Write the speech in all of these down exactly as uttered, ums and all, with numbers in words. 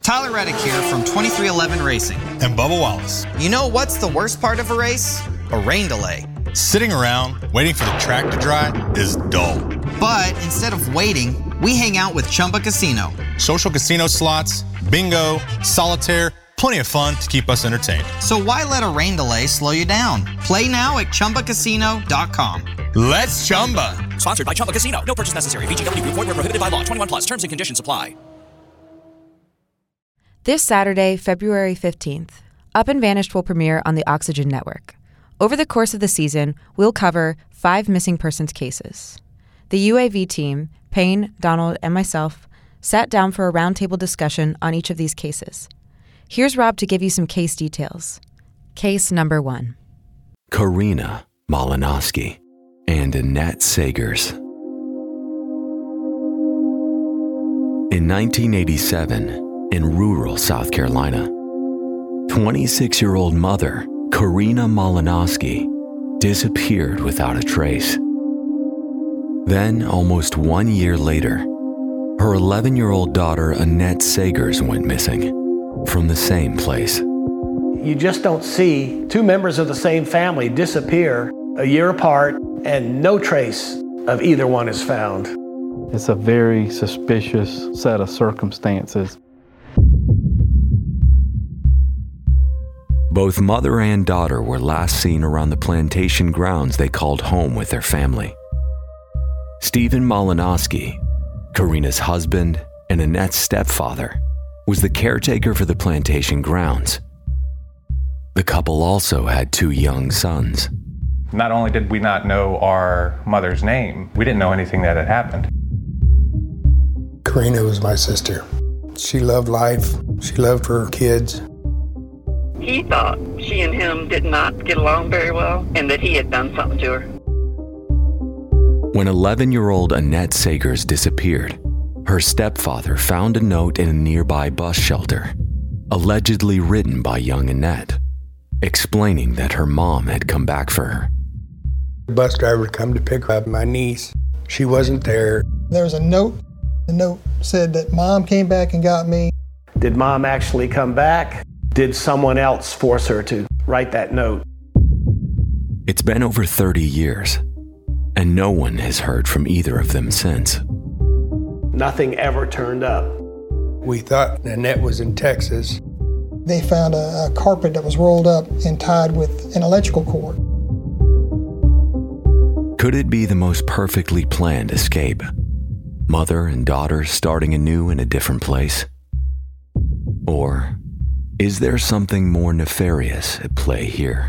Tyler Reddick here from twenty-three eleven Racing. And Bubba Wallace. You know what's the worst part of a race? A rain delay. Sitting around waiting for the track to dry is dull. But instead of waiting, we hang out with Chumba Casino. Social casino slots, bingo, solitaire, plenty of fun to keep us entertained. So why let a rain delay slow you down? Play now at Chumba Casino dot com. Let's Chumba. Sponsored by Chumba Casino. No purchase necessary. V G W Group. Void where prohibited by law. twenty-one plus. Terms and conditions apply. This Saturday, February fifteenth, Up and Vanished will premiere on the Oxygen Network. Over the course of the season, we'll cover five missing persons cases. The U A V team, Payne, Donald, and myself, sat down for a roundtable discussion on each of these cases. Here's Rob to give you some case details. Case number one. Karina Malinowski and Annette Sagers. In nineteen eighty-seven, in rural South Carolina, twenty-six-year-old mother Karina Malinowski disappeared without a trace. Then, almost one year later, her eleven-year-old daughter Annette Sagers went missing from the same place. You just don't see two members of the same family disappear a year apart and no trace of either one is found. It's a very suspicious set of circumstances. Both mother and daughter were last seen around the plantation grounds they called home with their family. Stephen Malinowski, Karina's husband and Annette's stepfather, was the caretaker for the plantation grounds. The couple also had two young sons. Not only did we not know our mother's name, we didn't know anything that had happened. Karina was my sister. She loved life. She loved her kids. He thought she and him did not get along very well and that he had done something to her. When eleven-year-old Annette Sagers disappeared, her stepfather found a note in a nearby bus shelter, allegedly written by young Annette, explaining that her mom had come back for her. The bus driver had come to pick up my niece. She wasn't there. There was a note. The note said that Mom came back and got me. Did Mom actually come back? Did someone else force her to write that note? It's been over thirty years, and no one has heard from either of them since. Nothing ever turned up. We thought Annette was in Texas. They found a, a carpet that was rolled up and tied with an electrical cord. Could it be the most perfectly planned escape? Mother and daughter starting anew in a different place? Or is there something more nefarious at play here?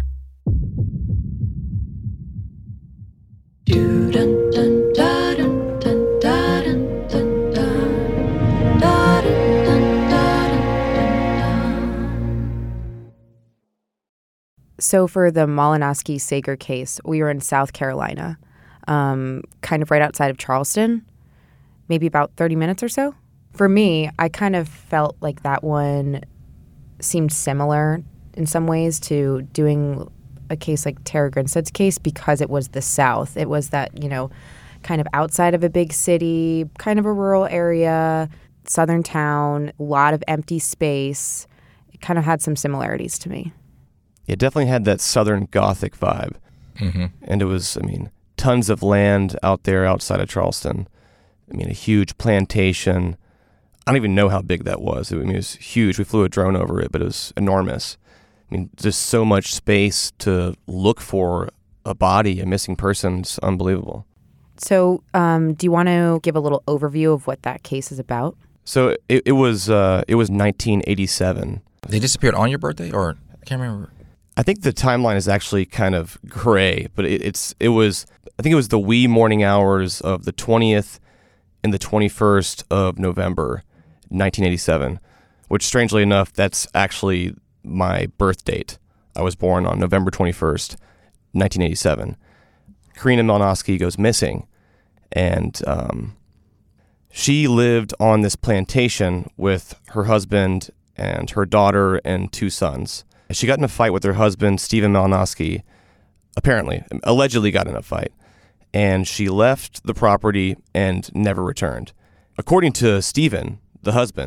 So for the Malinowski Sager case, we were in South Carolina, um, kind of right outside of Charleston, maybe about thirty minutes or so. For me, I kind of felt like that one seemed similar in some ways to doing a case like Tara Grinstead's case because it was the South. It was that, you know, kind of outside of a big city, kind of a rural area, southern town, a lot of empty space. It kind of had some similarities to me. It definitely had that Southern Gothic vibe. Mm-hmm. And it was, I mean, tons of land out there outside of Charleston. I mean, a huge plantation. I don't even know how big that was. I mean, it was huge. We flew a drone over it, but it was enormous. I mean, just so much space to look for a body, a missing person. It's unbelievable. So um, do you want to give a little overview of what that case is about? So it, it was uh, it was nineteen eighty-seven. They disappeared on your birthday, or I can't remember. I think the timeline is actually kind of gray, but it, it's it was I think it was the wee morning hours of the twentieth and the twenty-first of November, nineteen eighty-seven, which strangely enough, that's actually my birth date. I was born on November twenty-first, nineteen eighty-seven. Karina Malinowski goes missing, and um, she lived on this plantation with her husband and her daughter and two sons. She got in a fight with her husband, Stephen Malinowski, apparently, allegedly got in a fight, and she left the property and never returned. According to Stephen, the husband,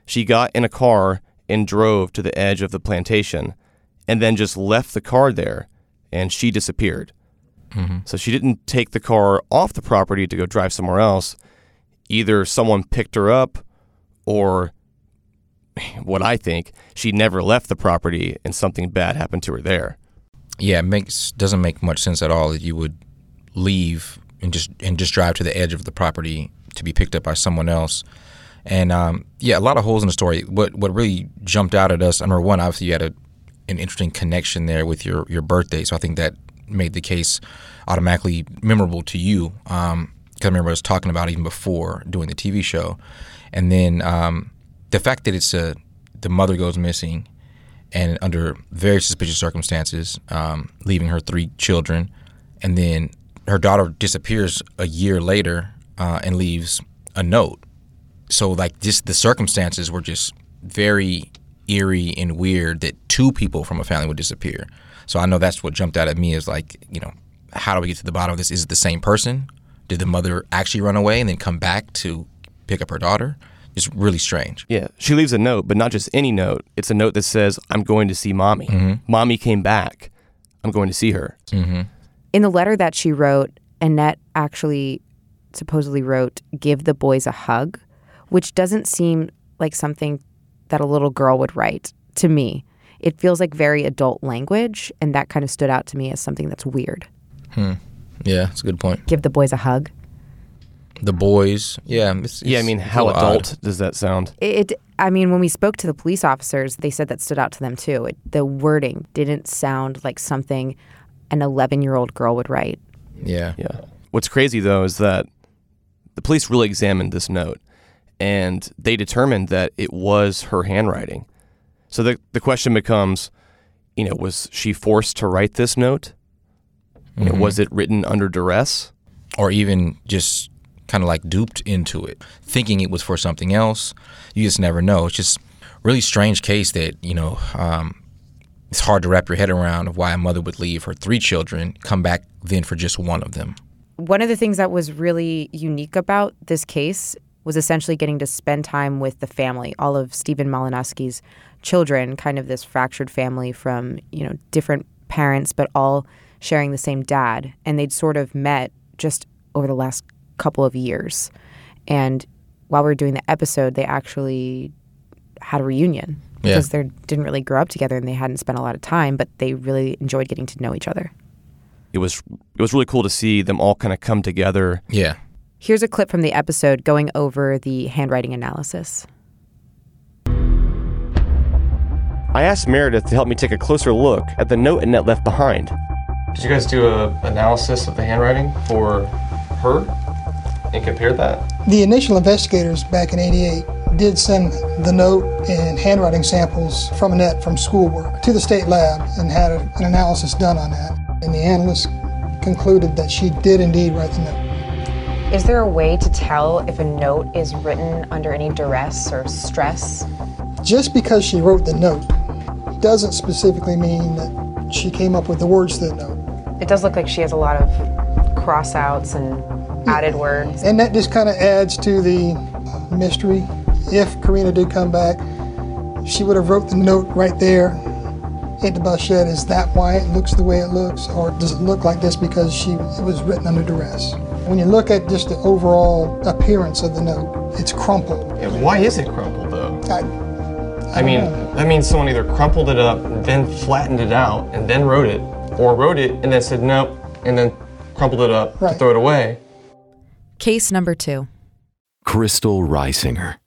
She got in a car and drove to the edge of the plantation and then just left the car there, and she disappeared. Mm-hmm. So she didn't take the car off the property to go drive somewhere else. Either someone picked her up, or what I think, she never left the property and something bad happened to her there. Yeah, it makes doesn't make much sense at all that you would leave and just and just drive to the edge of the property to be picked up by someone else. And um, yeah, a lot of holes in the story. What what really jumped out at us, number one, obviously you had a, an interesting connection there with your, your birthday. So I think that made the case automatically memorable to you. Um, because I remember us talking about it even before doing the T V show. And then um, the fact that it's a, the mother goes missing and under very suspicious circumstances, um, leaving her three children, and then her daughter disappears a year later uh, and leaves a note. So like just the circumstances were just very eerie and weird that two people from a family would disappear. So I know that's what jumped out at me is like, you know, how do we get to the bottom of this? Is it the same person? Did the mother actually run away and then come back to pick up her daughter? It's really strange. Yeah, she leaves a note, but not just any note. It's a note that says, I'm going to see mommy. Mm-hmm. Mommy came back. I'm going to see her. Mm-hmm. In the letter that she wrote, Annette actually supposedly wrote, give the boys a hug, which doesn't seem like something that a little girl would write to me. It feels like very adult language, and that kind of stood out to me as something that's weird. Hmm. Yeah, that's a good point. Give the boys a hug. The boys, yeah. It's, yeah, I mean, how adult odd. does that sound? It. I mean, when we spoke to the police officers, they said that stood out to them too. It, the wording didn't sound like something an eleven-year-old girl would write. Yeah. Yeah. What's crazy, though, is that the police really examined this note, and they determined that it was her handwriting. So the the question becomes, you know, was she forced to write this note? You know, mm-hmm. Was it written under duress? Or even just kind of like duped into it, thinking it was for something else. You just never know. It's just really strange case that, you know, um, it's hard to wrap your head around of why a mother would leave her three children, come back then for just one of them. One of the things that was really unique about this case was essentially getting to spend time with the family, all of Stephen Malinowski's children, kind of this fractured family from, you know, different parents, but all sharing the same dad. And they'd sort of met just over the last couple of years. And while we were doing the episode, they actually had a reunion because yeah. they didn't really grow up together and they hadn't spent a lot of time, but they really enjoyed getting to know each other. It was it was really cool to see them all kind of come together. Yeah. Here's a clip from the episode going over the handwriting analysis. I asked Meredith to help me take a closer look at the note Annette left behind. Did you guys do an analysis of the handwriting for her and compare that? The initial investigators back in eighty-eight did send the note and handwriting samples from Annette from schoolwork to the state lab and had a, an analysis done on that. And the analysts concluded that she did indeed write the note. Is there a way to tell if a note is written under any duress or stress? Just because she wrote the note doesn't specifically mean that she came up with the words to the note. It does look like she has a lot of cross-outs and added words. And that just kind of adds to the mystery. If Karina did come back, she would have wrote the note right there at the bus shed. Is that why it looks the way it looks? Or does it look like this because she it was written under duress? When you look at just the overall appearance of the note, it's crumpled. Yeah, why is it crumpled, though? I, I, I mean, know. that means someone either crumpled it up, then flattened it out, and then wrote it, or wrote it and then said nope, and then crumpled it up right. to throw it away. Case number two. Crystal Reisinger.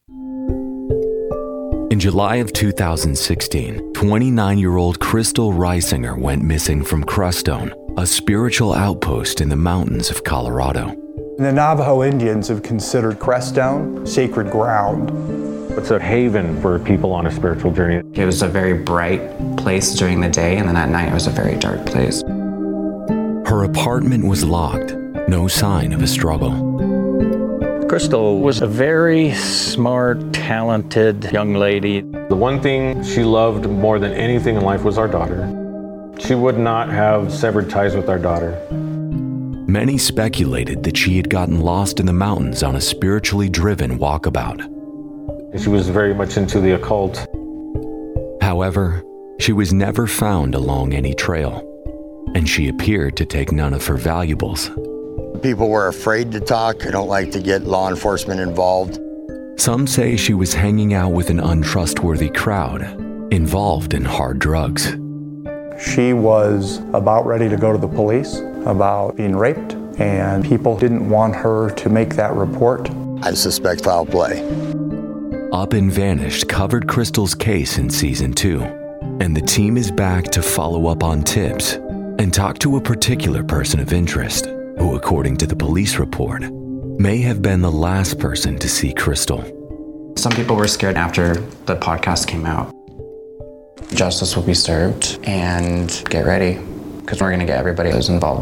In July of two thousand sixteen, twenty-nine-year-old Crystal Reisinger went missing from Crestone, a spiritual outpost in the mountains of Colorado. The Navajo Indians have considered Crestone sacred ground. It's a haven for people on a spiritual journey. It was a very bright place during the day, and then at night it was a very dark place. Her apartment was locked, no sign of a struggle. Crystal was a very smart, talented young lady. The one thing she loved more than anything in life was our daughter. She would not have severed ties with our daughter. Many speculated that she had gotten lost in the mountains on a spiritually driven walkabout. She was very much into the occult. However, she was never found along any trail, and she appeared to take none of her valuables. People were afraid to talk. I don't like to get law enforcement involved. Some say she was hanging out with an untrustworthy crowd, involved in hard drugs. She was about ready to go to the police about being raped, and people didn't want her to make that report. I suspect foul play. Up and Vanished covered Crystal's case in season two, and the team is back to follow up on tips and talk to a particular person of interest who, according to the police report, may have been the last person to see Crystal. Some people were scared after the podcast came out. Justice will be served, and get ready, because we're going to get everybody who's involved.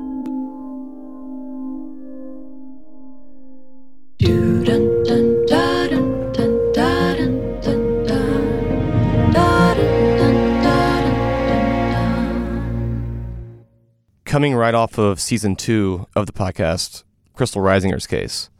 Coming right off of season two of the podcast, Crystal Reisinger's case,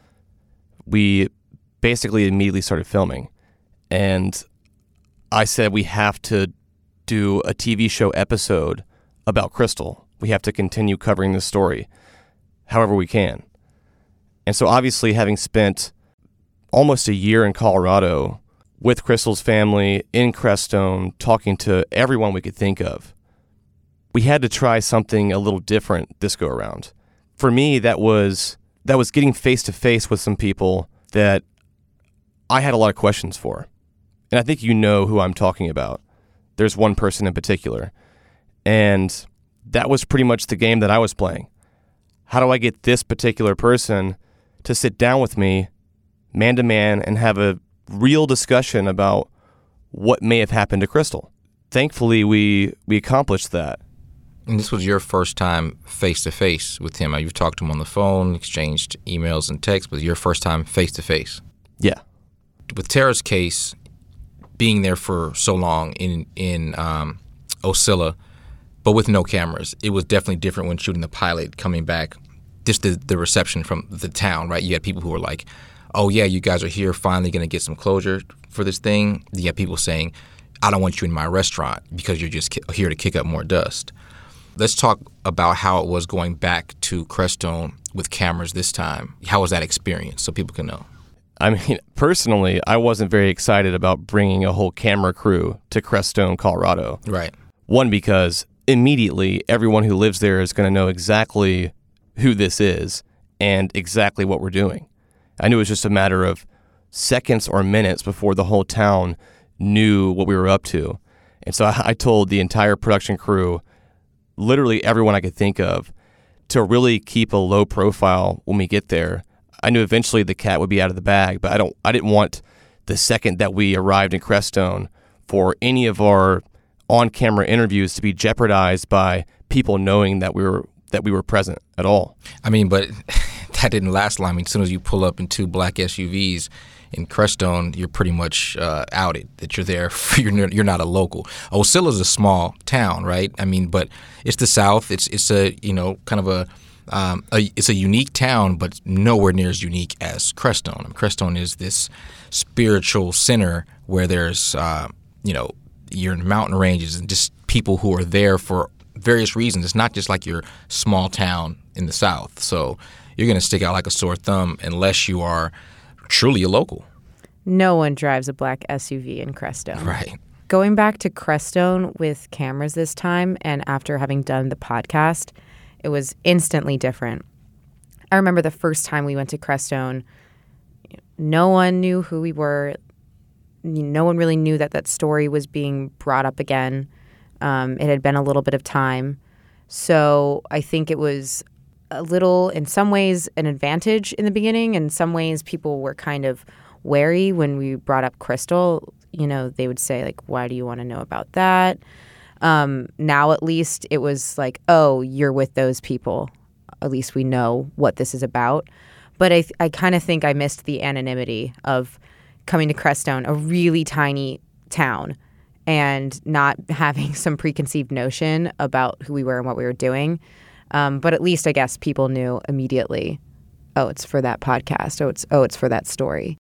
we basically immediately started filming. And I said we have to do a T V show episode about Crystal. We have to continue covering this story however we can. And so obviously, having spent almost a year in Colorado with Crystal's family in Crestone, talking to everyone we could think of, we had to try something a little different this go around. For me, that was that was getting face to face with some people that I had a lot of questions for. And I think you know who I'm talking about. There's one person in particular. And that was pretty much the game that I was playing. How do I get this particular person to sit down with me, man to man, and have a real discussion about what may have happened to Crystal? Thankfully, we we accomplished that. And this was your first time face-to-face with him. You've talked to him on the phone, exchanged emails and texts, but your first time face-to-face. Yeah. With Tara's case, being there for so long in in um, Ocilla, but with no cameras, it was definitely different when shooting the pilot, coming back, just the, the reception from the town, right? You had people who were like, oh, yeah, you guys are here, finally going to get some closure for this thing. You had people saying, I don't want you in my restaurant because you're just ki- here to kick up more dust. Let's talk about how it was going back to Crestone with cameras this time. How was that experience so people can know? I mean, personally, I wasn't very excited about bringing a whole camera crew to Crestone, Colorado. Right. One, because immediately everyone who lives there is going to know exactly who this is and exactly what we're doing. I knew it was just a matter of seconds or minutes before the whole town knew what we were up to. And so I, I told the entire production crew, literally everyone I could think of, to really keep a low profile when we get there. I knew eventually the cat would be out of the bag, but I don't. I didn't want the second that we arrived in Crestone for any of our on-camera interviews to be jeopardized by people knowing that we were that we were present at all. I mean, but that didn't last long. I mean, as soon as you pull up in two black S U Vs in Crestone, you're pretty much uh, outed that you're there. You're you're not a local. Ocilla's a small town, right? I mean, but it's the South. It's it's a you know kind of a Um, a, it's a unique town, but nowhere near as unique as Crestone. I mean, Crestone is this spiritual center where there's, uh, you know, you're in mountain ranges and just people who are there for various reasons. It's not just like your small town in the South. So you're going to stick out like a sore thumb unless you are truly a local. No one drives a black S U V in Crestone. Right. Going back to Crestone with cameras this time, and after having done the podcast, it was instantly different. I remember the first time we went to Crestone, no one knew who we were. No one really knew that that story was being brought up again. Um, it had been a little bit of time. So I think it was a little, in some ways, an advantage in the beginning. In some ways, people were kind of wary when we brought up Crystal. You know, they would say, like, why do you want to know about that? Um, now, at least, it was like, oh, you're with those people. At least we know what this is about. But I, th- I kind of think I missed the anonymity of coming to Crestone, a really tiny town, and not having some preconceived notion about who we were and what we were doing. Um, but at least, I guess, people knew immediately, oh, it's for that podcast. Oh, it's oh, it's for that story.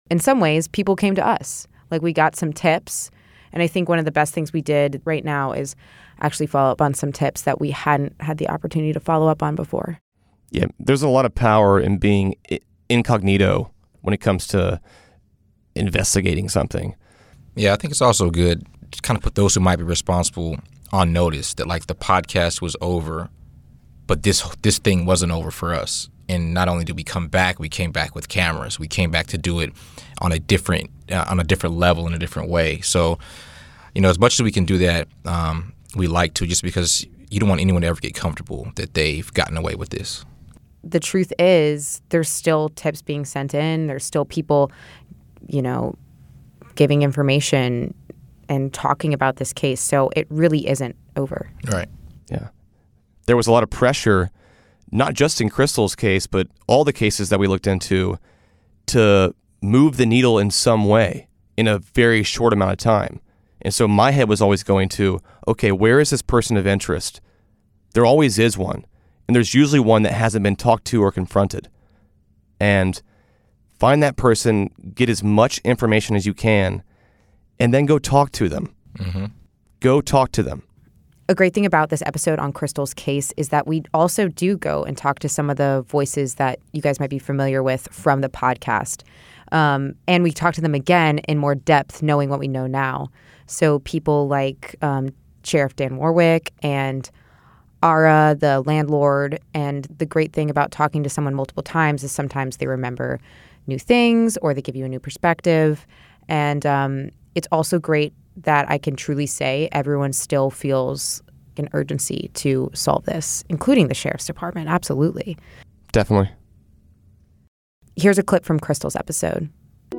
in some ways, people came to us. Like, we got some tips. And I think one of the best things we did right now is actually follow up on some tips that we hadn't had the opportunity to follow up on before. Yeah, there's a lot of power in being incognito when it comes to investigating something. Yeah, I think it's also good to kind of put those who might be responsible on notice that, like, the podcast was over, but this this thing wasn't over for us. And not only did we come back, we came back with cameras. We came back to do it on a different uh, on a different level in a different way. So, you know, as much as we can do that, um, we like to, just because you don't want anyone to ever get comfortable that they've gotten away with this. The truth is, there's still tips being sent in. There's still people, you know, giving information and talking about this case. So it really isn't over. Right. Yeah. There was a lot of pressure, not just in Crystal's case, but all the cases that we looked into, to move the needle in some way in a very short amount of time. And so my head was always going to, okay, where is this person of interest? There always is one. And there's usually one that hasn't been talked to or confronted. And find that person, get as much information as you can, and then go talk to them. Mm-hmm. Go talk to them. A great thing about this episode on Crystal's case is that we also do go and talk to some of the voices that you guys might be familiar with from the podcast. Um, and we talk to them again in more depth, knowing what we know now. So people like um, Sheriff Dan Warwick and Ara, the landlord. And the great thing about talking to someone multiple times is sometimes they remember new things or they give you a new perspective. And um, it's also great that I can truly say everyone still feels an urgency to solve this, including the sheriff's department. Absolutely. Definitely. Here's a clip from Crystal's episode.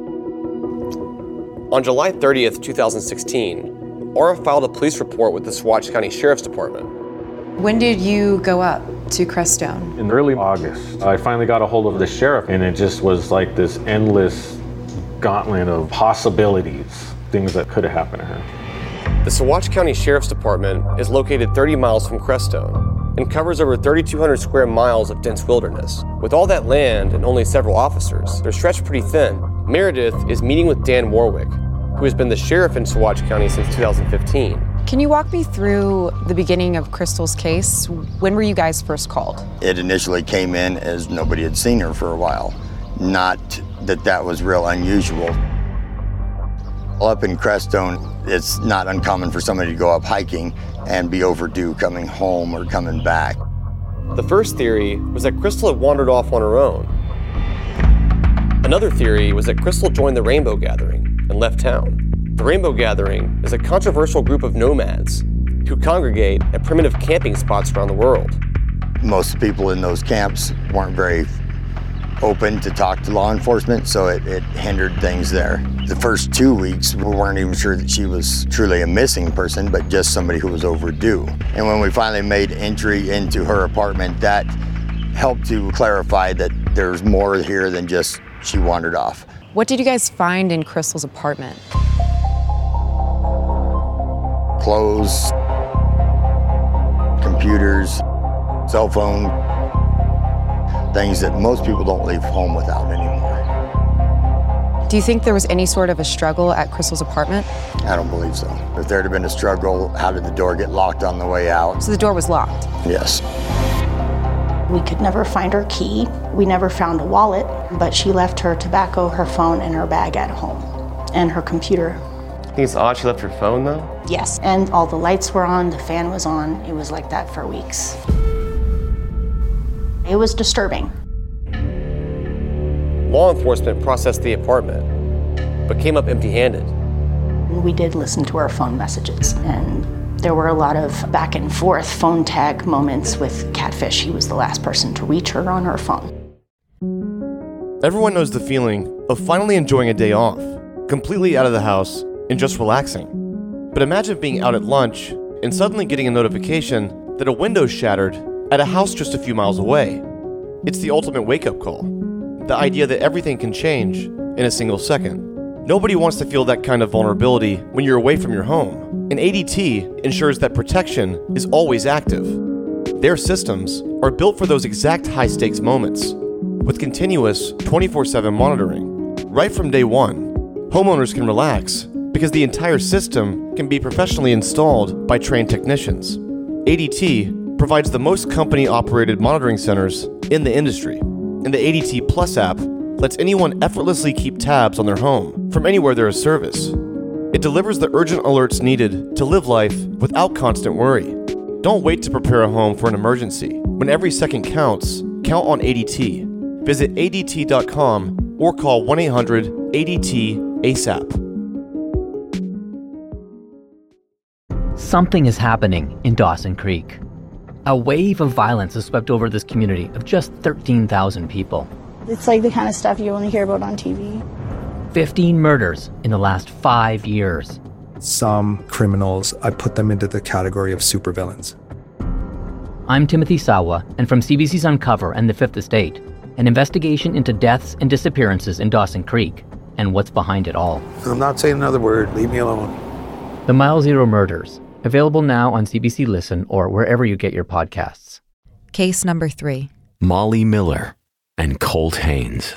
On July thirtieth, twenty sixteen, Aura filed a police report with the Saguache County Sheriff's Department. When did you go up to Crestone? In early August, I finally got a hold of the sheriff, and it just was like this endless gauntlet of possibilities, things that could have happened to her. The Saguache County Sheriff's Department is located thirty miles from Crestone and covers over thirty-two hundred square miles of dense wilderness. With all that land and only several officers, they're stretched pretty thin. Meredith is meeting with Dan Warwick, who has been the sheriff in Saguache County since two thousand fifteen. Can you walk me through the beginning of Crystal's case? When were you guys first called? It initially came in as nobody had seen her for a while. Not that that was real unusual. Up in Crestone, it's not uncommon for somebody to go up hiking and be overdue coming home or coming back. The first theory was that Crystal had wandered off on her own. Another theory was that Crystal joined the Rainbow Gathering and left town. The Rainbow Gathering is a controversial group of nomads who congregate at primitive camping spots around the world. Most people in those camps weren't very open to talk to law enforcement, so it, it hindered things there. The first two weeks, we weren't even sure that she was truly a missing person, but just somebody who was overdue. And when we finally made entry into her apartment, that helped to clarify that there's more here than just she wandered off. What did you guys find in Crystal's apartment? Clothes, computers, cell phone, things that most people don't leave home without anymore. Do you think there was any sort of a struggle at Crystal's apartment? I don't believe so. If there had been a struggle, how did the door get locked on the way out? So the door was locked? Yes. We could never find her key. We never found a wallet, but she left her tobacco, her phone, and her bag at home, and her computer. I think it's odd she left her phone, though? Yes, and all the lights were on, the fan was on. It was like that for weeks. It was disturbing. Law enforcement processed the apartment, but came up empty-handed. We did listen to her phone messages, and there were a lot of back and forth phone tag moments with Catfish. He was the last person to reach her on her phone. Everyone knows the feeling of finally enjoying a day off, completely out of the house and just relaxing. But imagine being out at lunch and suddenly getting a notification that a window shattered at a house just a few miles away. It's the ultimate wake-up call. The idea that everything can change in a single second. Nobody wants to feel that kind of vulnerability when you're away from your home. And A D T ensures that protection is always active. Their systems are built for those exact high-stakes moments, with continuous twenty-four seven monitoring. Right from day one, homeowners can relax because the entire system can be professionally installed by trained technicians. A D T provides the most company-operated monitoring centers in the industry, and the A D T Plus app lets anyone effortlessly keep tabs on their home from anywhere there is service. It delivers the urgent alerts needed to live life without constant worry. Don't wait to prepare a home for an emergency. When every second counts, count on A D T. Visit A D T dot com or call one eight hundred A D T ASAP. Something is happening in Dawson Creek. A wave of violence has swept over this community of just thirteen thousand people. It's like the kind of stuff you only hear about on T V. fifteen murders in the last five years. Some criminals, I put them into the category of supervillains. I'm Timothy Sawa, and from C B C's Uncover and The Fifth Estate, an investigation into deaths and disappearances in Dawson Creek and what's behind it all. I'm not saying another word. Leave me alone. The Mile Zero Murders, available now on C B C Listen or wherever you get your podcasts. Case number three. Molly Miller and Colt Haynes.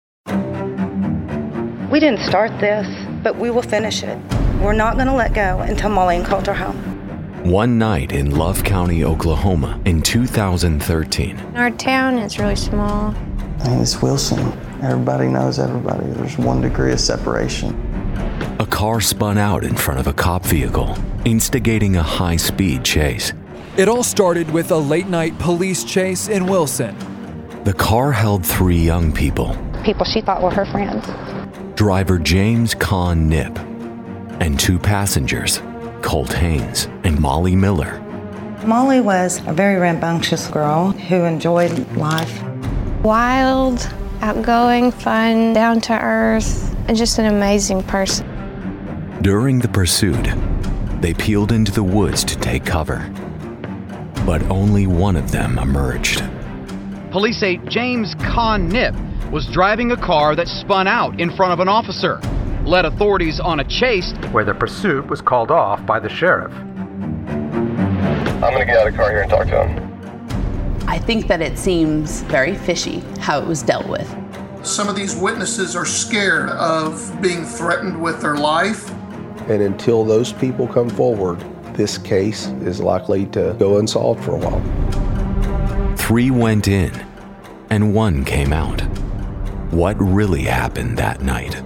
We didn't start this, but we will finish it. We're not going to let go until Molly and Colt are home. One night in Love County, Oklahoma in two thousand thirteen. Our town is really small. I mean, it's Wilson. Everybody knows everybody. There's one degree of separation. A car spun out in front of a cop vehicle, instigating a high-speed chase. It all started with a late-night police chase in Wilson. The car held three young people. People she thought were her friends. Driver James Con Nip and two passengers, Colt Haynes and Molly Miller. Molly was a very rambunctious girl who enjoyed life. Wild, outgoing, fun, down to earth, and just an amazing person. During the pursuit, they peeled into the woods to take cover. But only one of them emerged. Police say James Con Nip was driving a car that spun out in front of an officer, led authorities on a chase where the pursuit was called off by the sheriff. I'm gonna get out of the car here and talk to him. I think that it seems very fishy how it was dealt with. Some of these witnesses are scared of being threatened with their life. And until those people come forward, this case is likely to go unsolved for a while. Three went in, and one came out. What really happened that night?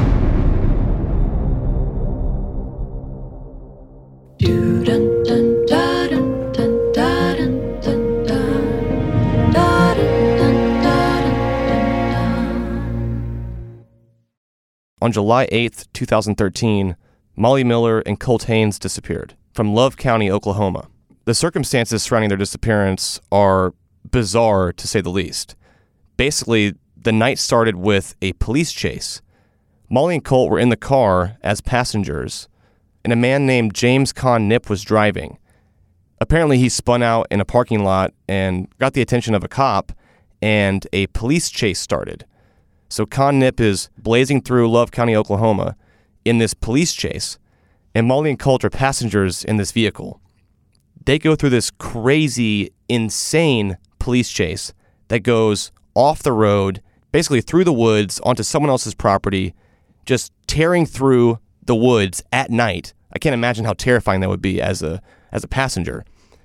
On July eighth, twenty thirteen, Molly Miller and Colt Haynes disappeared from Love County, Oklahoma. The circumstances surrounding their disappearance are bizarre, to say the least. Basically, the night started with a police chase. Molly and Colt were in the car as passengers, and a man named James Con Nip was driving. Apparently, he spun out in a parking lot and got the attention of a cop, and a police chase started. So Con Nip is blazing through Love County, Oklahoma in this police chase, and Molly and Colt are passengers in this vehicle. They go through this crazy, insane police chase that goes off the road, basically through the woods onto someone else's property, just tearing through the woods at night. I can't imagine how terrifying that would be as a as a passenger.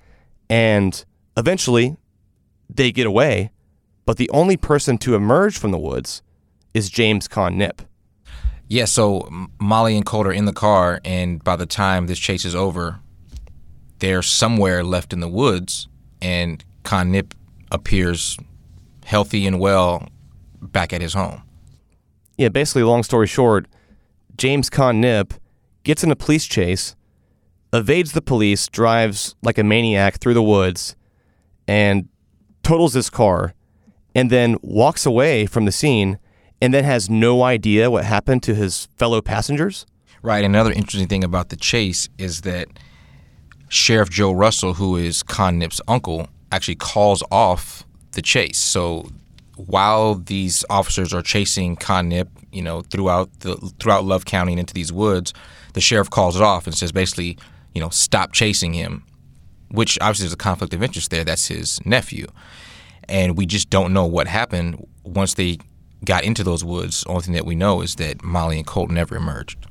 And eventually, they get away, but the only person to emerge from the woods is James Con Nip. Yeah, so Molly and Colt are in the car, and by the time this chase is over, they're somewhere left in the woods, and Con Nip appears healthy and well back at his home. Yeah, basically, long story short, James Con Nip gets in a police chase, evades the police, drives like a maniac through the woods, and totals his car, and then walks away from the scene, and then has no idea what happened to his fellow passengers? Right. Another interesting thing about the chase is that Sheriff Joe Russell, who is Con Nip's uncle, actually calls off the chase. So while these officers are chasing Con Nip, you know, throughout the throughout Love County and into these woods, the sheriff calls it off and says basically, you know, stop chasing him, which obviously there's a conflict of interest there. That's his nephew. And we just don't know what happened once they got into those woods. The only thing that we know is that Molly and Colt never emerged.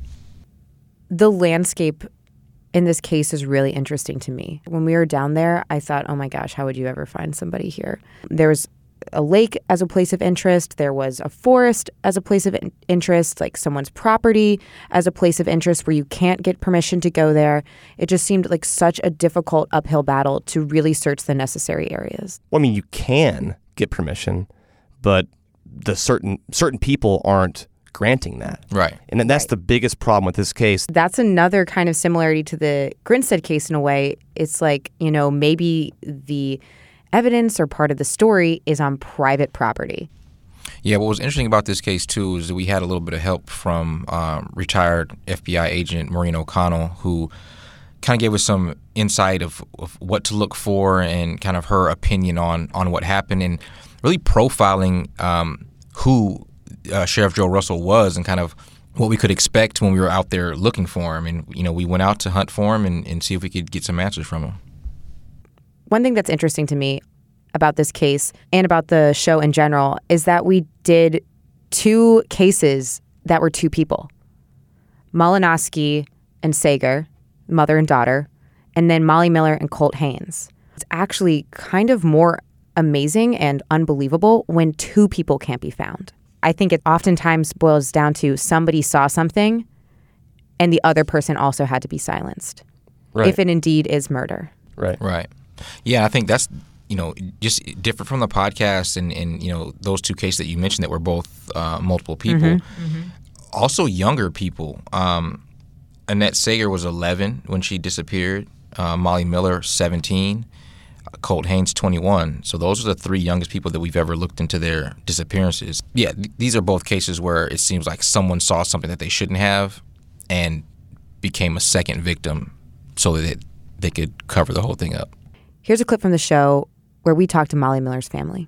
The landscape in this case is really interesting to me. When we were down there, I thought, oh my gosh, how would you ever find somebody here? There was a lake as a place of interest. There was a forest as a place of in- interest, like someone's property as a place of interest where you can't get permission to go there. It just seemed like such a difficult uphill battle to really search the necessary areas. Well, I mean, you can get permission, but the certain certain people aren't granting that. Right. And then that's Right. the biggest problem with this case. That's another kind of similarity to the Grinstead case in a way. It's like, you know, maybe the evidence or part of the story is on private property. Yeah, what was interesting about this case, too, is that we had a little bit of help from um, retired F B I agent Maureen O'Connell, who kind of gave us some insight of, of what to look for and kind of her opinion on, on what happened, and really profiling um, who uh, Sheriff Joe Russell was and kind of what we could expect when we were out there looking for him. And, you know, we went out to hunt for him and, and see if we could get some answers from him. One thing that's interesting to me about this case and about the show in general is that we did two cases that were two people. Malinowski and Sager, mother and daughter, and then Molly Miller and Colt Haynes. It's actually kind of more amazing and unbelievable when two people can't be found. I think it oftentimes boils down to somebody saw something and the other person also had to be silenced. Right. If it indeed is murder. Right. Right. Yeah, I think that's, you know, just different from the podcast and, and you know, those two cases that you mentioned that were both uh, multiple people. Mm-hmm. Mm-hmm. Also younger people. Um, Annette Sager was eleven when she disappeared. Uh, Molly Miller, seventeen. Uh, Colt Haynes, twenty-one. So those are the three youngest people that we've ever looked into their disappearances. Yeah, th- these are both cases where it seems like someone saw something that they shouldn't have and became a second victim so that they could cover the whole thing up. Here's a clip from the show where we talked to Molly Miller's family.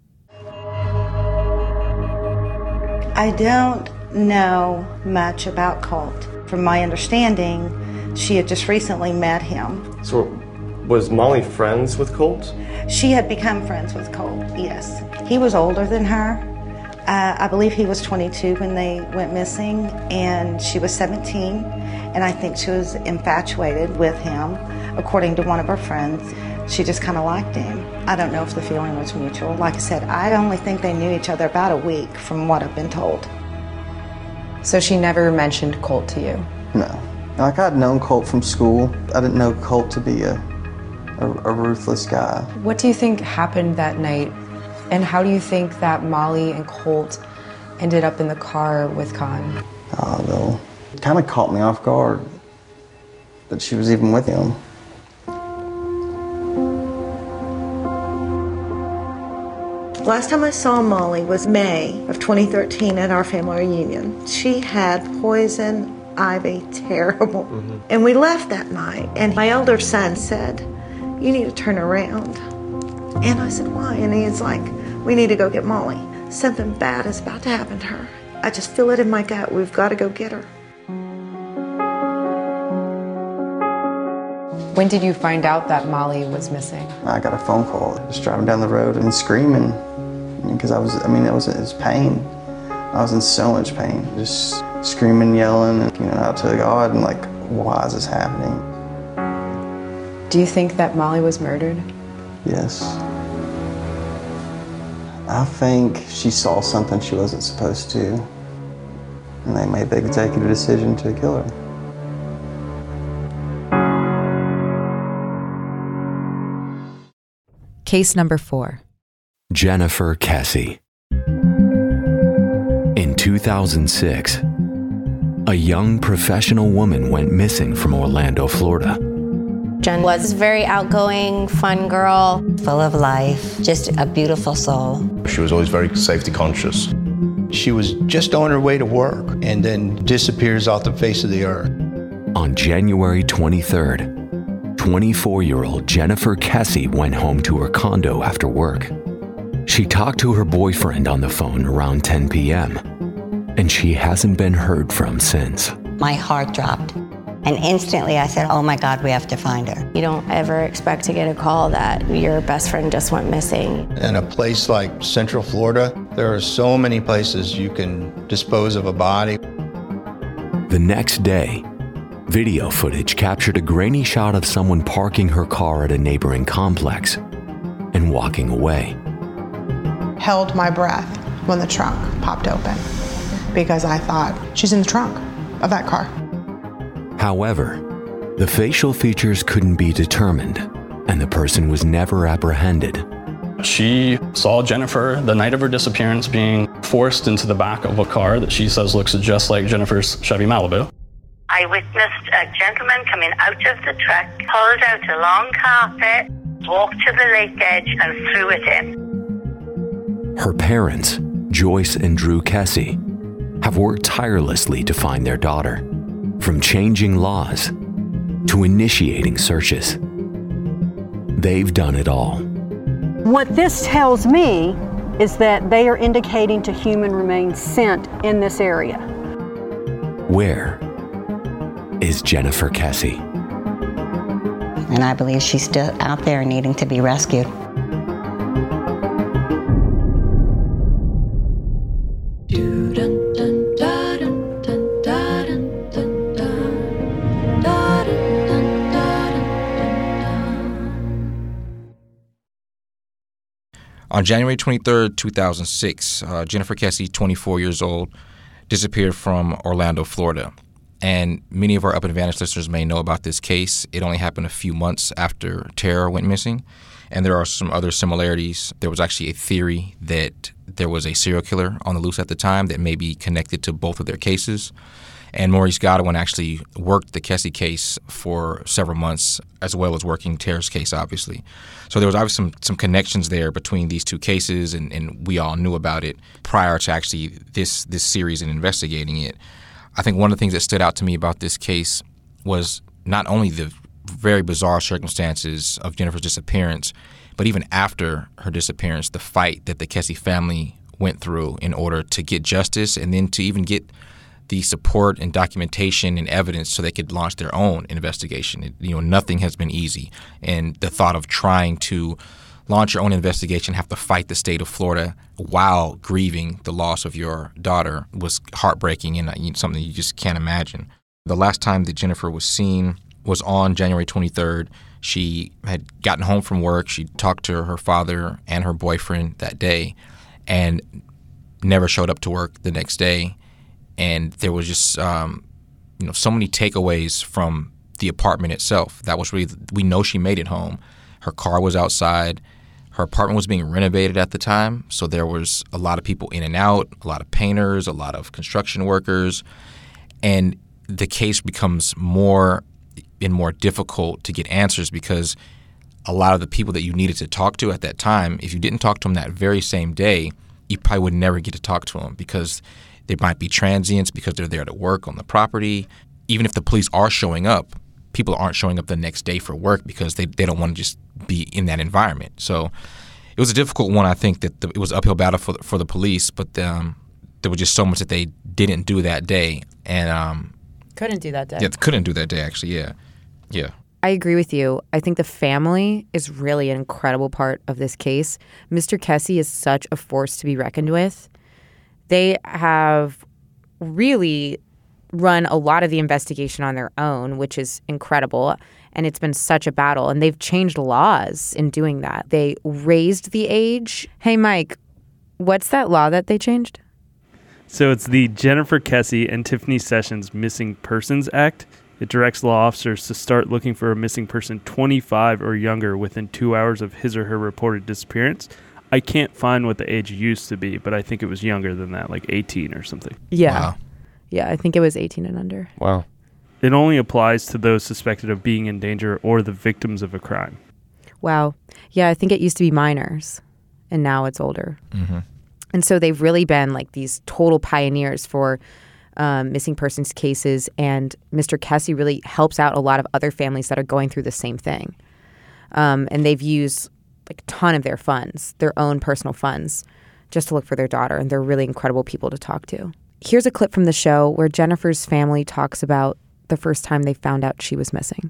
I don't know much about Colt. From my understanding, she had just recently met him. So was Molly friends with Colt? She had become friends with Colt, yes. He was older than her. Uh, I believe he was twenty-two when they went missing, and she was seventeen, and I think she was infatuated with him, according to one of her friends. She just kind of liked him. I don't know if the feeling was mutual. Like I said, I only think they knew each other about a week from what I've been told. So she never mentioned Colt to you? No. Like, I'd known Colt from school. I didn't know Colt to be a, a, a ruthless guy. What do you think happened that night? And how do you think that Molly and Colt ended up in the car with Con? Oh, well, it kind of caught me off guard that she was even with him. Last time I saw Molly was May of twenty thirteen at our family reunion. She had poison ivy, terrible. Mm-hmm. And we left that night, and my elder son said, "You need to turn around." And I said, "Why?" And he's like, "We need to go get Molly. Something bad is about to happen to her. I just feel it in my gut. We've got to go get her." When did you find out that Molly was missing? I got a phone call. I was driving down the road and screaming because I was, I mean, it was, it was pain. I was in so much pain, just screaming, yelling, and, you know, out to God and like, why is this happening? Do you think that Molly was murdered? Yes. I think she saw something she wasn't supposed to, and they made the executive decision to kill her. Case number four. Jennifer Kesse. In two thousand six, a young professional woman went missing from Orlando, Florida. Jen was a very outgoing, fun girl. Full of life, just a beautiful soul. She was always very safety conscious. She was just on her way to work and then disappears off the face of the earth. On January twenty-third, twenty-four-year-old Jennifer Kesse went home to her condo after work. She talked to her boyfriend on the phone around ten p.m., and she hasn't been heard from since. My heart dropped, and instantly I said, "Oh my God, we have to find her." You don't ever expect to get a call that your best friend just went missing. In a place like Central Florida, There are so many places you can dispose of a body. The next day, video footage captured a grainy shot of someone parking her car at a neighboring complex and walking away. Held my breath when the trunk popped open because I thought, she's in the trunk of that car. However, the facial features couldn't be determined, and the person was never apprehended. She saw Jennifer the night of her disappearance being forced into the back of a car that she says looks just like Jennifer's Chevy Malibu. I witnessed a gentleman coming out of the truck, pulled out a long carpet, walked to the lake edge and threw it in. Her parents, Joyce and Drew Kesey, have worked tirelessly to find their daughter, from changing laws to initiating searches. They've done it all. What this tells me is that they are indicating to human remains scent in this area. Where is Jennifer Kesey? And I believe she's still out there needing to be rescued. On January twenty-third, two thousand six, uh, Jennifer Kesey, twenty-four years old, disappeared from Orlando, Florida. And many of our Up and Advantage listeners may know about this case. It only happened a few months after Tara went missing. And there are some other similarities. There was actually a theory that there was a serial killer on the loose at the time that may be connected to both of their cases. And Maurice Godwin actually worked the Kesey case for several months, as well as working Tara's case, obviously. So there was obviously some, some connections there between these two cases, and, and we all knew about it prior to actually this this series and investigating it. I think one of the things that stood out to me about this case was not only the very bizarre circumstances of Jennifer's disappearance, but even after her disappearance, the fight that the Kesey family went through in order to get justice and then to even get the support and documentation and evidence so they could launch their own investigation. It, you know, nothing has been easy. And the thought of trying to launch your own investigation, have to fight the state of Florida while grieving the loss of your daughter was heartbreaking and uh, something you just can't imagine. The last time that Jennifer was seen was on January twenty-third. She had gotten home from work. She talked to her father and her boyfriend that day and never showed up to work the next day. And there was just, um, you know, so many takeaways from the apartment itself. That was really, we know she made it home. Her car was outside. Her apartment was being renovated at the time, so there was a lot of people in and out, a lot of painters, a lot of construction workers, and the case becomes more and more difficult to get answers because a lot of the people that you needed to talk to at that time, if you didn't talk to them that very same day, you probably would never get to talk to them because they might be transients because they're there to work on the property. Even if the police are showing up, people aren't showing up the next day for work because they, they don't want to just be in that environment. So it was a difficult one. I think that the, it was an uphill battle for the, for the police, but um, there was just so much that they didn't do that day. And um, couldn't do that day. Yeah, couldn't do that day, actually, yeah. Yeah. I agree with you. I think the family is really an incredible part of this case. Mister Kesey is such a force to be reckoned with. They have really run a lot of the investigation on their own, which is incredible. And it's been such a battle. And they've changed laws in doing that. They raised the age. Hey, Mike, what's that law that they changed? So it's the Jennifer Kesey and Tiffany Sessions Missing Persons Act. It directs law officers to start looking for a missing person twenty-five or younger within two hours of his or her reported disappearance. I can't find what the age used to be, but I think it was younger than that, like eighteen or something. Yeah. Wow. Yeah, I think it was eighteen and under. Wow. It only applies to those suspected of being in danger or the victims of a crime. Wow. Yeah, I think it used to be minors, and now it's older. Mm-hmm. And so they've really been like these total pioneers for um, missing persons cases, and Mister Kesey really helps out a lot of other families that are going through the same thing. Um, and they've used like a ton of their funds, their own personal funds, just to look for their daughter, and they're really incredible people to talk to. Here's a clip from the show where Jennifer's family talks about the first time they found out she was missing.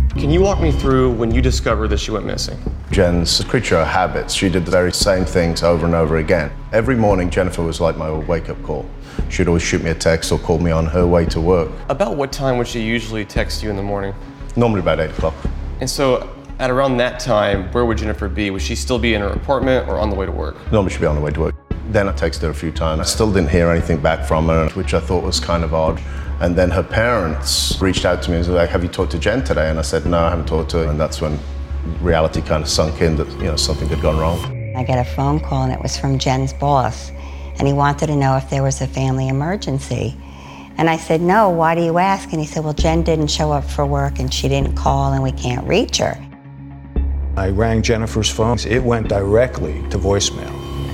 Can you walk me through when you discovered that she went missing? Jen's a creature of habits. She did the very same things over and over again. Every morning, Jennifer was like my wake-up call. She'd always shoot me a text or call me on her way to work. About what time would she usually text you in the morning? Normally about eight o'clock. And so at around that time, where would Jennifer be? Would she still be in her apartment or on the way to work? Normally she'd be on the way to work. Then I texted her a few times. I still didn't hear anything back from her, which I thought was kind of odd. And then her parents reached out to me and was like, have you talked to Jen today? And I said, no, I haven't talked to her. And that's when reality kind of sunk in that, you know, something had gone wrong. I got a phone call and it was from Jen's boss. And he wanted to know if there was a family emergency. And I said, no, why do you ask? And he said, well, Jen didn't show up for work and she didn't call and we can't reach her. I rang Jennifer's phone. It went directly to voicemail.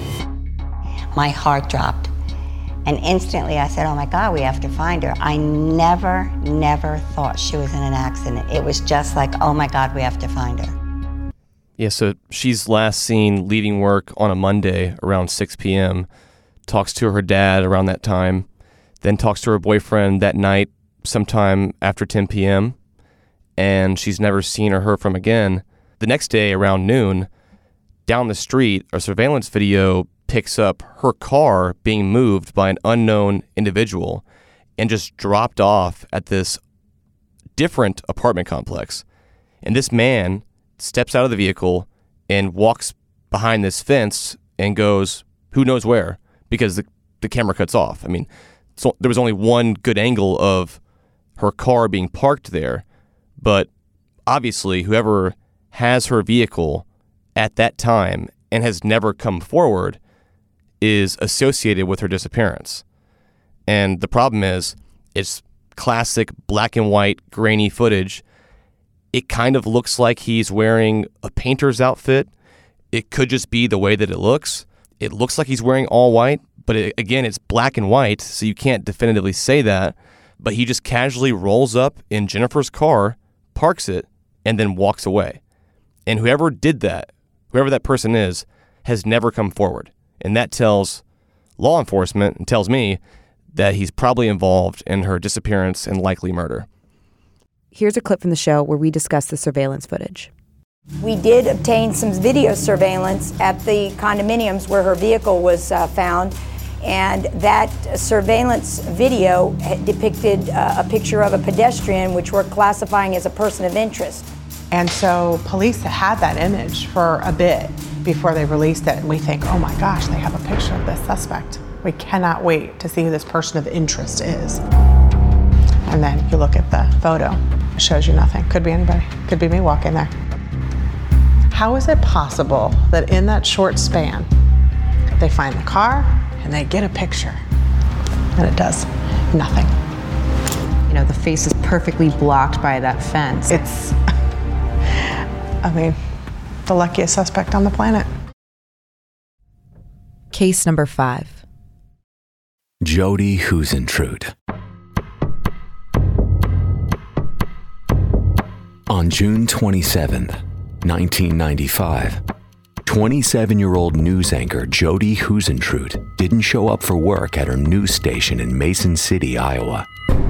My heart dropped. And instantly I said, oh my God, we have to find her. I never, never thought she was in an accident. It was just like, oh my God, we have to find her. Yeah, so she's last seen leaving work on a Monday around six p.m., talks to her dad around that time, then talks to her boyfriend that night sometime after ten p.m., and she's never seen or heard from again. The next day around noon, down the street, a surveillance video picks up her car being moved by an unknown individual and just dropped off at this different apartment complex. And this man steps out of the vehicle and walks behind this fence and goes, who knows where, because the, the camera cuts off. I mean, so there was only one good angle of her car being parked there, but obviously whoever has her vehicle at that time and has never come forward is associated with her disappearance. And the problem is, it's classic black and white grainy footage. It kind of looks like he's wearing a painter's outfit. It could just be the way that it looks. It looks like he's wearing all white, but it, again, it's black and white, so you can't definitively say that. But he just casually rolls up in Jennifer's car, parks it, and then walks away. And whoever did that, whoever that person is, has never come forward. And that tells law enforcement and tells me that he's probably involved in her disappearance and likely murder. Here's a clip from the show where we discuss the surveillance footage. We did obtain some video surveillance at the condominiums where her vehicle was uh, found, and that surveillance video depicted uh, a picture of a pedestrian, which we're classifying as a person of interest. And so police had that image for a bit before they released it, and we think, oh my gosh, they have a picture of this suspect. We cannot wait to see who this person of interest is. And then you look at the photo, it shows you nothing. Could be anybody, could be me walking there. How is it possible that in that short span, they find the car and they get a picture, and it does nothing? You know, the face is perfectly blocked by that fence. It's, I mean, the luckiest suspect on the planet. Case number five. Jody Huisentruit. On June twenty-seventh, nineteen ninety-five, twenty-seven-year-old news anchor Jody Huisentruit didn't show up for work at her news station in Mason City, Iowa.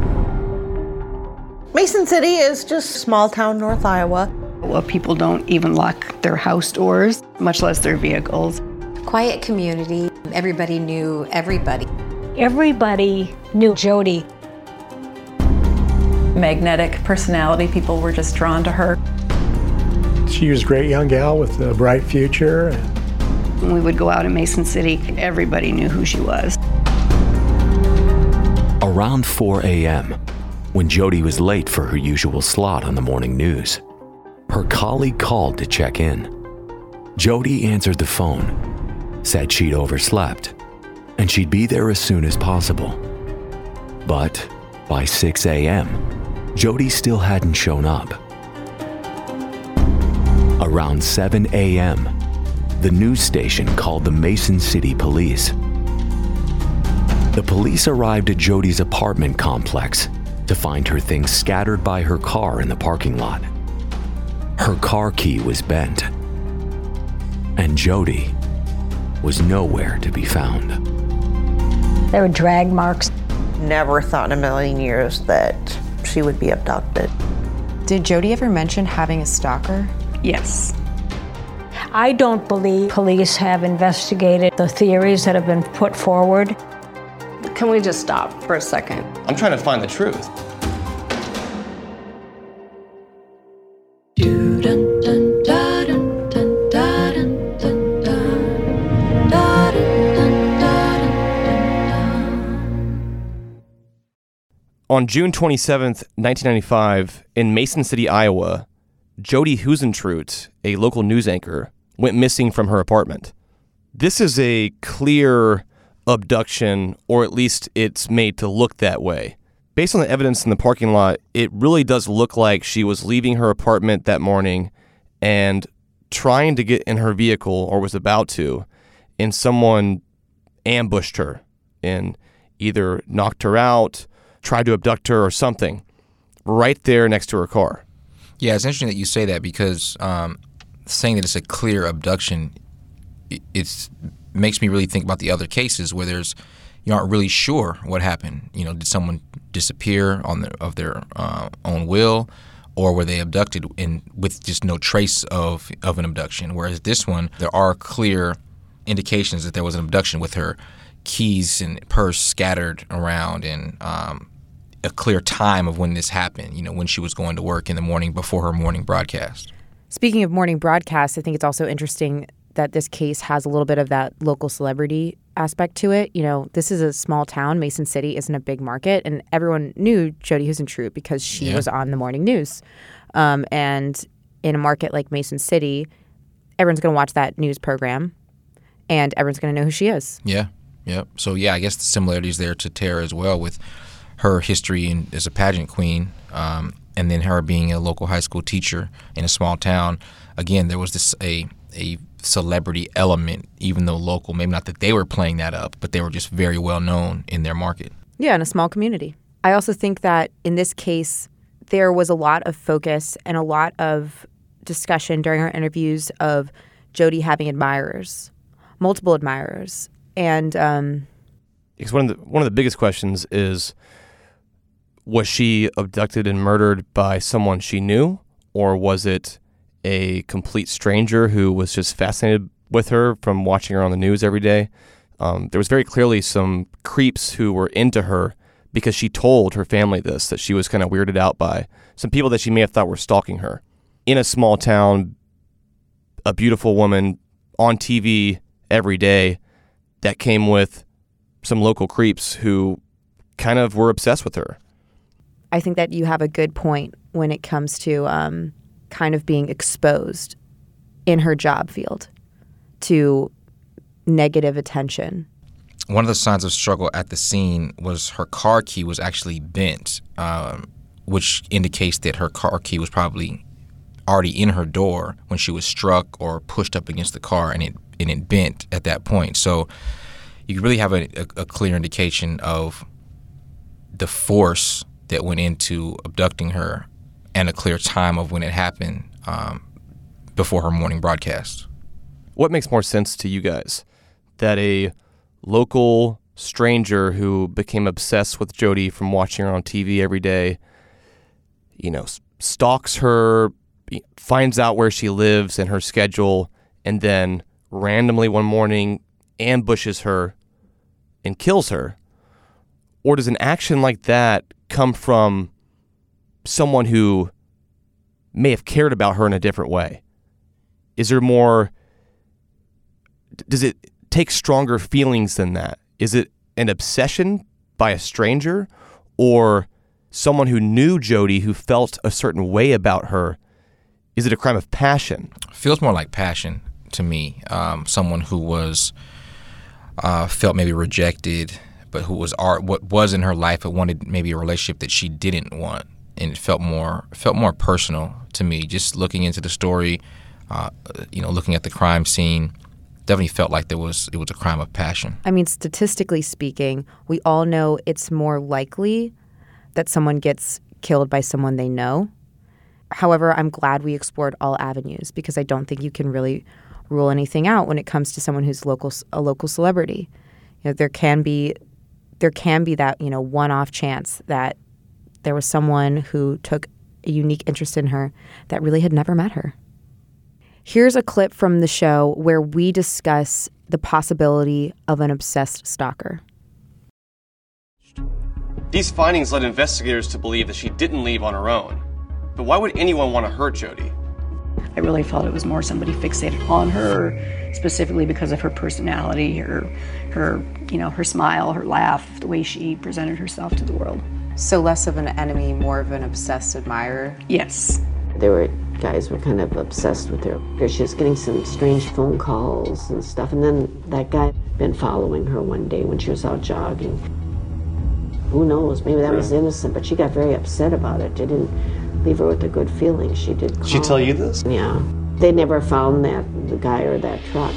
Mason City is just small town North Iowa. Well, people don't even lock their house doors, much less their vehicles. Quiet community. Everybody knew everybody. Everybody knew Jody. Magnetic personality. People were just drawn to her. She was a great young gal with a bright future. When we would go out in Mason City, everybody knew who she was. Around four a.m., when Jody was late for her usual slot on the morning news, her colleague called to check in. Jody answered the phone, said she'd overslept, and she'd be there as soon as possible. But by six a.m., Jody still hadn't shown up. Around seven a.m., the news station called the Mason City Police. The police arrived at Jody's apartment complex to find her things scattered by her car in the parking lot. Her car key was bent, and Jody was nowhere to be found. There were drag marks. Never thought in a million years that she would be abducted. Did Jodi ever mention having a stalker? Yes. I don't believe police have investigated the theories that have been put forward. Can we just stop for a second? I'm trying to find the truth. On June twenty-seventh, nineteen ninety-five, in Mason City, Iowa, Jodi Huisentruit, a local news anchor, went missing from her apartment. This is a clear abduction, or at least it's made to look that way. Based on the evidence in the parking lot, it really does look like she was leaving her apartment that morning and trying to get in her vehicle, or was about to, and someone ambushed her and either knocked her out, tried to abduct her or something, right there next to her car. Yeah, it's interesting that you say that because um, saying that it's a clear abduction, it it's, makes me really think about the other cases where there's you aren't really sure what happened. You know, did someone disappear on the, of their uh, own will, or were they abducted in with just no trace of of an abduction? Whereas this one, there are clear indications that there was an abduction with her keys and purse scattered around, and um, a clear time of when this happened, you know, when she was going to work in the morning before her morning broadcast. Speaking of morning broadcasts, I think it's also interesting that this case has a little bit of that local celebrity aspect to it. You know, this is a small town. Mason City isn't a big market, and everyone knew Jodi Huisentruit because she yeah. was on the morning news. Um, and in a market like Mason City, everyone's going to watch that news program, and everyone's going to know who she is. Yeah, yeah. So, yeah, I guess the similarities there to Tara as well with her history in, as a pageant queen, um, and then her being a local high school teacher in a small town. Again, there was this a a celebrity element, even though local, maybe not that they were playing that up, but they were just very well known in their market. Yeah, in a small community. I also think that in this case, there was a lot of focus and a lot of discussion during our interviews of Jodi having admirers, multiple admirers. And um, because one of the one of the biggest questions is, was she abducted and murdered by someone she knew, or was it a complete stranger who was just fascinated with her from watching her on the news every day? Um, there was very clearly some creeps who were into her because she told her family this, that she was kind of weirded out by some people that she may have thought were stalking her. In a small town, a beautiful woman on T V every day that came with some local creeps who kind of were obsessed with her. I think that you have a good point when it comes to um, kind of being exposed in her job field to negative attention. One of the signs of struggle at the scene was her car key was actually bent, um, which indicates that her car key was probably already in her door when she was struck or pushed up against the car, and it and it bent at that point. So you really have a, a, a clear indication of the force that went into abducting her, and a clear time of when it happened um, before her morning broadcast. What makes more sense to you guys? That a local stranger who became obsessed with Jodi from watching her on T V every day, you know, stalks her, finds out where she lives and her schedule, and then randomly one morning ambushes her and kills her? Or does an action like that come from someone who may have cared about her in a different way? Is there more, does it take stronger feelings than that? Is it an obsession by a stranger, or someone who knew Jodi who felt a certain way about her? Is it a crime of passion? Feels more like passion to me. Um, someone who was uh, felt maybe rejected, but who was art, what was in her life, but wanted maybe a relationship that she didn't want, and it felt more felt more personal to me. Just looking into the story, uh, you know, looking at the crime scene, definitely felt like there was it was a crime of passion. I mean, statistically speaking, we all know it's more likely that someone gets killed by someone they know. However, I'm glad we explored all avenues, because I don't think you can really rule anything out when it comes to someone who's local a local celebrity. You know, there can be there can be that, you know, one-off chance that there was someone who took a unique interest in her that really had never met her. Here's a clip from the show where we discuss the possibility of an obsessed stalker. These findings led investigators to believe that she didn't leave on her own. But why would anyone want to hurt Jodi? I really felt it was more somebody fixated on her, specifically because of her personality, her, her, you know, her smile, her laugh, the way she presented herself to the world. So less of an enemy, more of an obsessed admirer? Yes. There were guys were kind of obsessed with her because she was getting some strange phone calls and stuff. And then that guy had been following her one day when she was out jogging. Who knows? Maybe that was innocent, but she got very upset about it. It didn't leave her with a good feeling. She did call. She tell you this? Yeah. They never found that the guy or that truck.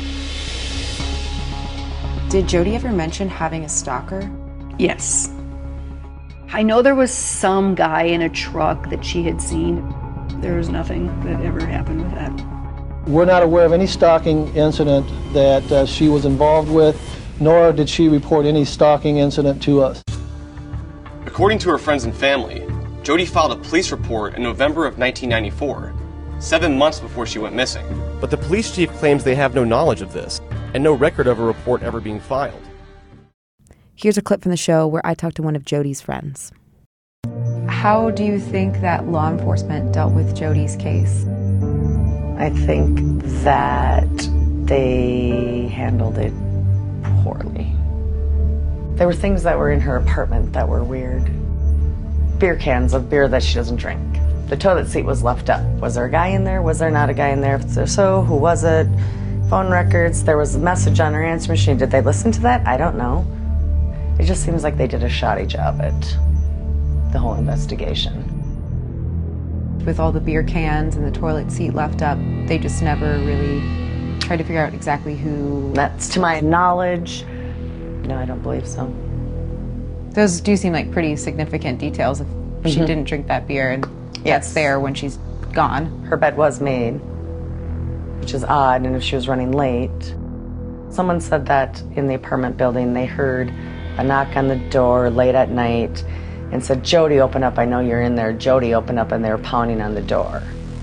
Did Jodi ever mention having a stalker? Yes. I know there was some guy in a truck that she had seen. There was nothing that ever happened with that. We're not aware of any stalking incident that uh, she was involved with, nor did she report any stalking incident to us. According to her friends and family, Jodi filed a police report in November of nineteen ninety-four, seven months before she went missing. But the police chief claims they have no knowledge of this, and no record of a report ever being filed. Here's a clip from the show where I talked to one of Jodi's friends. How do you think that law enforcement dealt with Jodi's case? I think that they handled it poorly. There were things that were in her apartment that were weird. Beer cans of beer that she doesn't drink. The toilet seat was left up. Was there a guy in there? Was there not a guy in there? If so, who was it? Phone records. There was a message on her answer machine. Did they listen to that? I don't know. It just seems like they did a shoddy job at the whole investigation. With all the beer cans and the toilet seat left up, they just never really tried to figure out exactly who... That's to my knowledge. No, I don't believe so. Those do seem like pretty significant details if mm-hmm. she didn't drink that beer and yes. that's there when she's gone. Her bed was made, which is odd, and if she was running late. Someone said that in the apartment building they heard a knock on the door late at night and said, "Jodi, open up, I know you're in there. Jodi, open up," and they were pounding on the door.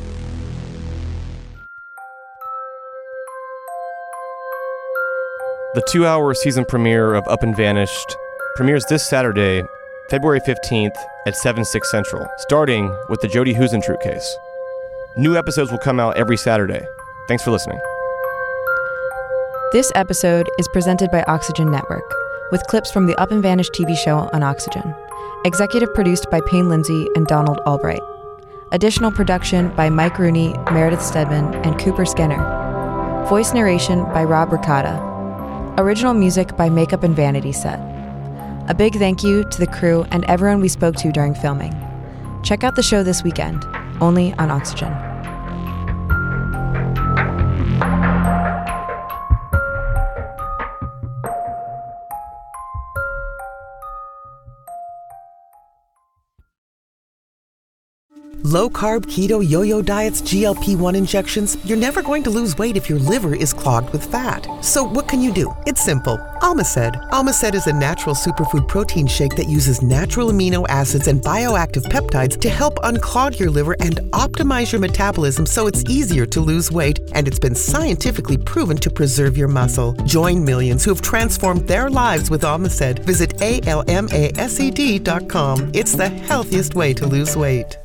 The two-hour season premiere of Up and Vanished premieres this Saturday, February fifteenth at seven, six Central, starting with the Jodi Huisentruit case. New episodes will come out every Saturday. Thanks for listening. This episode is presented by Oxygen Network, with clips from the Up and Vanished T V show on Oxygen. Executive produced by Payne Lindsay and Donald Albright. Additional production by Mike Rooney, Meredith Stedman, and Cooper Skinner. Voice narration by Rob Ricotta. Original music by Makeup and Vanity Set. A big thank you to the crew and everyone we spoke to during filming. Check out the show this weekend, only on Oxygen. Low-carb, keto, yo-yo diets, G L P one injections, you're never going to lose weight if your liver is clogged with fat. So what can you do? It's simple. Almaced. Almaced is a natural superfood protein shake that uses natural amino acids and bioactive peptides to help unclog your liver and optimize your metabolism so it's easier to lose weight, and it's been scientifically proven to preserve your muscle. Join millions who have transformed their lives with Almaced. Visit A L M A S E D dot com. It's the healthiest way to lose weight.